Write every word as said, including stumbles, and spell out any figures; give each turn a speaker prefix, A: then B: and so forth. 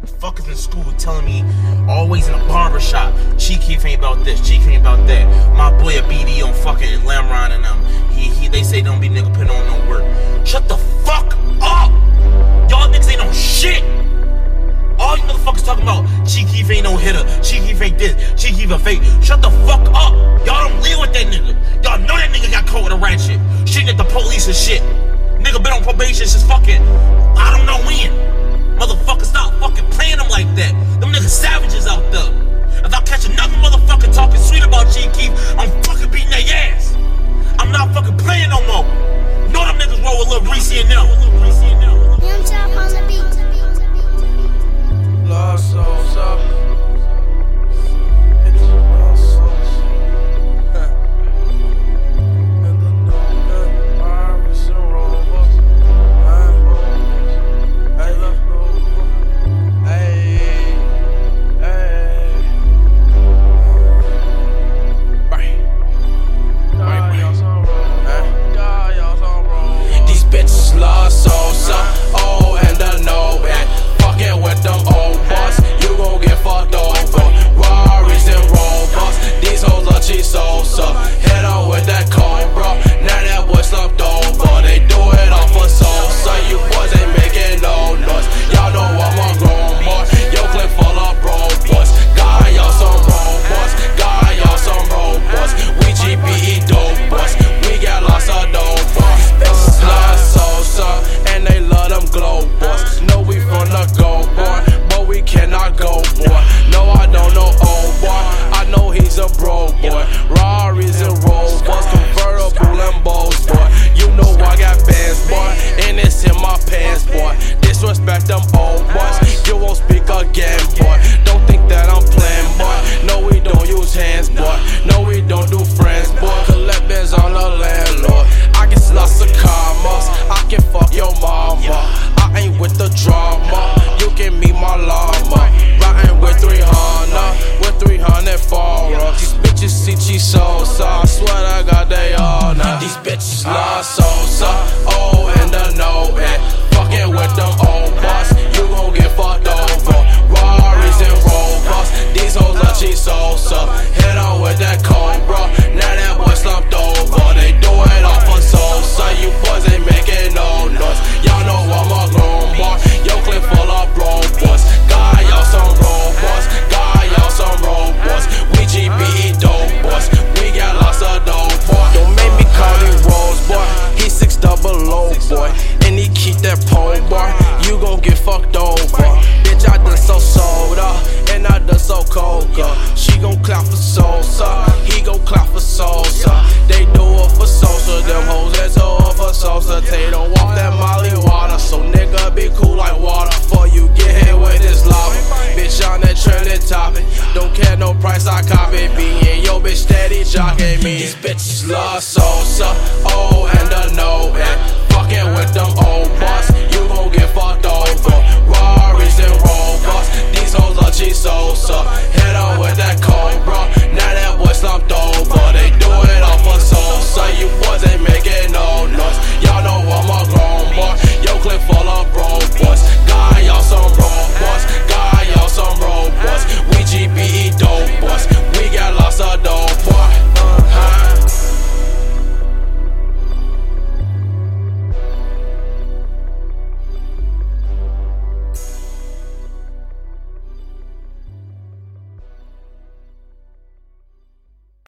A: Fuckers in school telling me, always in a barber shop, Chief Keef ain't about this, Chief Keef ain't about that. My boy a B D on fucking Lamron and them. He, he, they say don't be nigga putting on no work. Shut the fuck up! Y'all niggas ain't no shit! All you motherfuckers talking about, Chief Keef ain't no hitter, Chief Keef ain't this, Chief Keef a fake. Shut the fuck up! Y'all don't live with that nigga. Y'all know that nigga got caught with a rat shit. Shooting at the police and shit. Nigga been on probation since fucking, I don't know when. Motherfucker, stop fucking playing them like that. Them niggas savages out there. If I catch another motherfucker talking sweet about Chief Keef, I'm fucking beating their ass. I'm not fucking playing no more. Know them niggas roll with Lil Reese and them.
B: Young Chop on the beat.
C: Lost souls up. She gon' clap for Sosa, he gon' clap for Sosa. They do it for Sosa, them hoes that do it for Sosa. They don't want that Molly water, so nigga be cool like water. Before you get hit with this lava, bitch on that trending topic. Don't care no price, I copy. Be in yo bitch steady jocking me. These bitches love Sosa.